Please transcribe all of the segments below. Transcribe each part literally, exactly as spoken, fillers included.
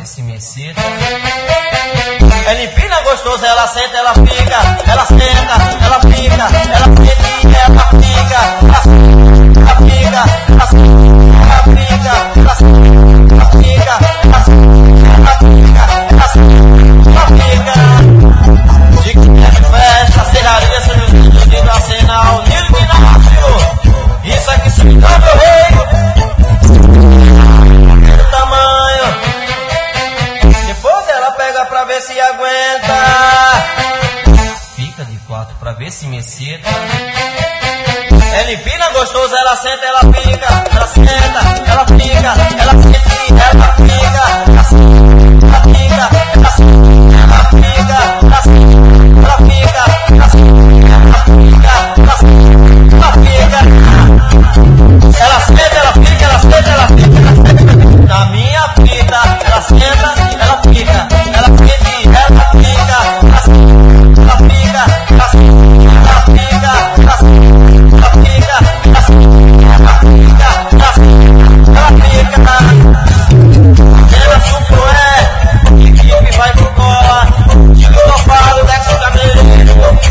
ver se me excita. Ela empina gostoso, ela senta, ela fica, ela senta, ela fica, ela senta e ela fica, ela fica, ela fica, ela fica, ela fica, ela fica, ela fica. De que festa, serraria, São José do Rio, Arsenal, Nilo Inácio. Isso aqui se dá, meu rei. Do tamanho. Depois ela pega pra ver se aguenta. Fica de quatro pra ver se me excita. Ela empina gostoso, ela senta, ela fica, ela senta, ela fica, ela senta e ela fica, ela fica, ela fica, ela fica, ela fica, ela fica, ela fica, ela fica. Ela senta, ela fica, ela senta, ela fica, ela fica. Na minha fita, ela senta, ela fica, ela senta e ela fica, ela fica, ela fica, ela fica, ela fica, ela fica, ela fica. Ela chupa é, equipe vai pro cola, digo eu falo, desce o camelo.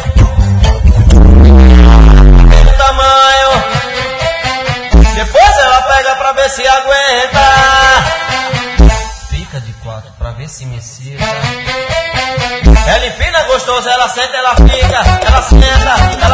Do tamanho. Depois ela pega pra ver se aguenta. Fica de quatro pra ver se me excita. Ela empina gostoso, ela senta, ela fica, ela senta,